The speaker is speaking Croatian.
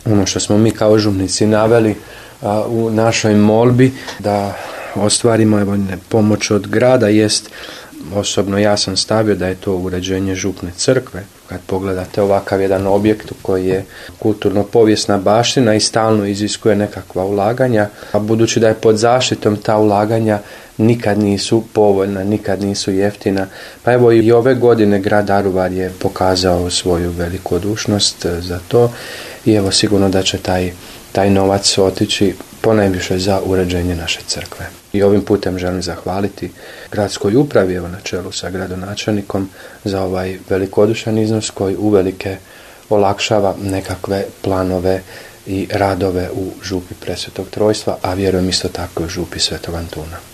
ono što smo mi kao župnici naveli u našoj molbi da ostvarimo pomoć od grada jest, osobno ja sam stavio da je to uređenje župne crkve. Kad pogledate ovakav jedan objekt koji je kulturno-povijesna baština i stalno iziskuje nekakva ulaganja, a budući da je pod zaštitom ta ulaganja nikad nisu povoljna, nikad nisu jeftina. Pa evo i ove godine grad Daruvar je pokazao svoju velikodušnost za to i evo sigurno da će taj novac otići ponajviše za uređenje naše crkve. I ovim putem želim zahvaliti gradskoj upravi, evo na čelu sa gradonačelnikom, za ovaj velikodušan iznos koji uvelike olakšava nekakve planove i radove u župi Presvetog Trojstva, a vjerujem isto tako i u župi Svetog Antuna.